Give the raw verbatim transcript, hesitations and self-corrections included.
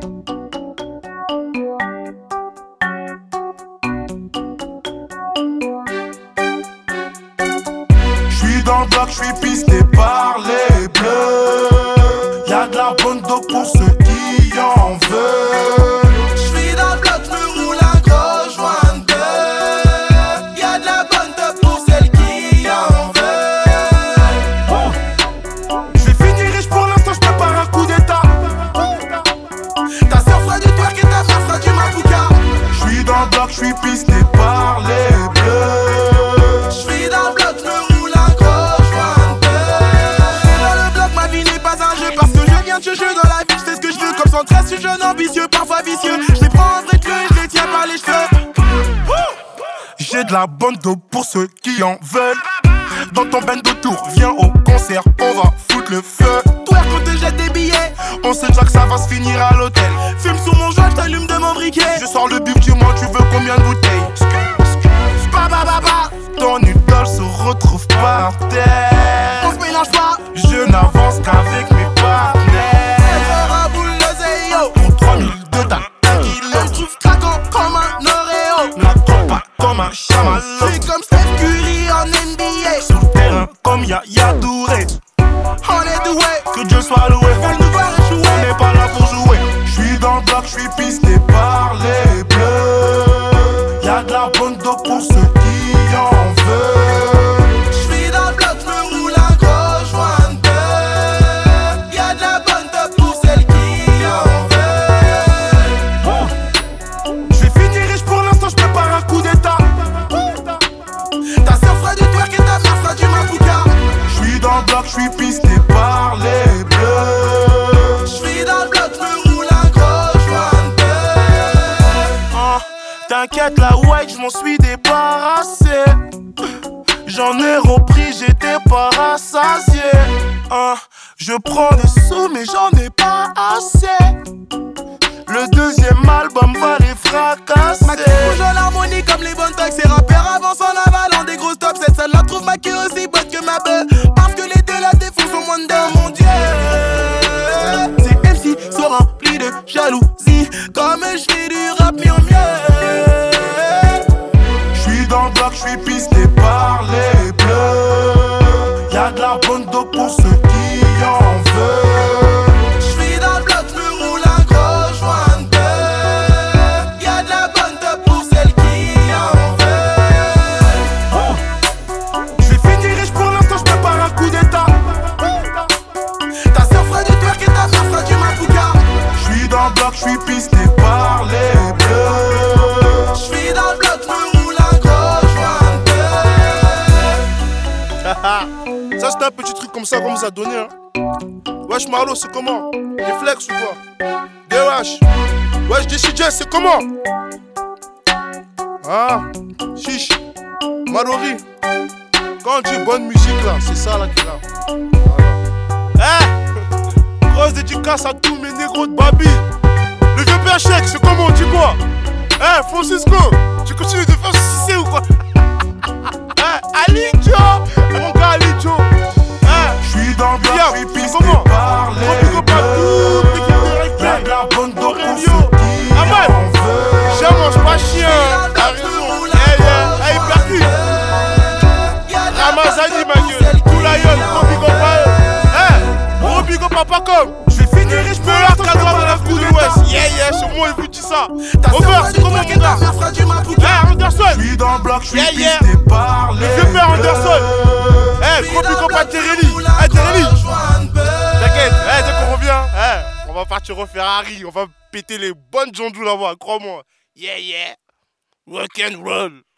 J'suis dans le bloc, j'suis pisté par les bleus. Y'a de la bonne dos pour ceux qui en veulent. J'suis dans le bloc, j'me roule un gros joint de deux. Y'a de la bonne dos pour celles qui en veulent. J'vais finir riche pour l'instant, j'prépare un coup d'état. Ta soeur fera du twerk et ta mère fera du mabouka. J'suis dans le bloc, j'suis pisté par les bleus. J'suis dans le bloc, j'me roule un gros joint de deux. Dans le bloc, ma vie n'est pas un jeu parce que je viens de ce jeu dans la vie, j'sais ce que je veux. Comme cent treize, je suis jeune, ambitieux, parfois vicieux. Je les prends en vrai de et je les tiens par les cheveux. J'ai de la bonne dos pour ceux qui en veulent. Dans ton bendo tour, viens au concert, on va foutre le feu. Twerk, on te jette des billets. On sait déjà que ça va se finir à l'hôtel. Fume sous mon joint, j't'allume de mon briquet. Je sors le bif, dis-moi tu veux combien de bouteilles. Ba ba ba ba. Ton idole se retrouve par terre. On se mélange pas. Je n'avance qu'avec mes partenaires. Un boule de zéyo. Pour trois mille de ta Je kilo. me trouve craquant comme un Oreo. La trompe pas comme un chamallow. J'suis comme Steph Curry en N B A. Sur le terrain comme Yaya Touré. On est doué. Que Dieu soit loué. Veulent nous voir On échouer. n'est pas là pour jouer. J'suis dans le bloc, j'suis pisté par les bleus. Y'a de la bonne dos pour ceux qui en veulent. J'suis dans le bloc, j'me roule un gros joint de deux. Y'a de la bonne top pour celles qui en veulent. J'vais finir riche pour l'instant, j'prépare un coup d'état. Ta soeur fera du twerk et ta mère fera du mabouka. J'suis dans le bloc, j'suis pisté par les bleus. J'suis dans le bloc, j'me roule un gros joint de deux. Ah, t'inquiète la white, j'm'en suis débarrassé. J'en ai repris, j'étais pas rassasié. Ah, je prends des sous mais j'en ai pas assez. Le deuxième album va les fracasser. Ma queue bouge en harmonie comme les bonnes tocs. Ces rappeurs avancent en avalant des grosses tops. Cette salle la trouve ma queue aussi bonne que ma beuh. Parce que les deux la défoncent au moins de deux. Mon Dieu, ces M C sont remplis de jalousie. Comme je fais du rap mieux mieux. J'suis dans le bloc, j'suis pisté par les bleus. Y'a de la bonne dos pour ceux qui en veulent. J'suis dans le bloc, j'me roule un gros joint de deux. Y'a de la bonne top pour celles qui en veulent. J'vais finir riche pour l'instant, j'prépare un coup d'état. Ta soeur fera du twerk et ta mère fera du mabouka. J'suis dans le bloc, j'suis pisté par les bleus. J'suis dans le bloc, j'me roule un gros joint de deux. Ça c'était un petit truc comme ça qu'on nous a donné hein. Wesh Marlo c'est comment? Des flex ou quoi? Des wesh. Wesh des C J c'est comment? Ah chiche Mallory. Quand on dit bonne musique là, c'est ça là qui est là. Voilà. Eh grosse dédicace à tous mes négros de Babi. Le vieux père chèque c'est comment? Tu quoi? Eh Francisco, tu continues de faire sucer ou quoi? Eh Ali Joe, mon gars Ali Joe. J'suis dans le bloc, j'suis pisté par les bleus. Y'a de la bonne dos pour ceux qui en veulent. Je mange pas chien. T'as raison. Eh yeah, eh Perky. Ramazani ma gueule. Tout la gueule, gros big up à eux. Eh, gros big up à pas comme. J'vais finir riche pour leur cadeau dans la cour de l'Ouest. Yeah yeah, c'est moi qui vous dis ça. Over, c'est comment mon gars? Eh Anderson. J'suis dans le bloc, j'suis pisté par les bleus. Le vieux père Anderson. Eh, gros big up à Terrelli. Eh Terrelli. T'inquiète, eh, dès qu'on revient, eh, on va partir au Ferrari, on va péter les bonnes jondous là-bas, crois-moi. Yeah, yeah, rock and roll.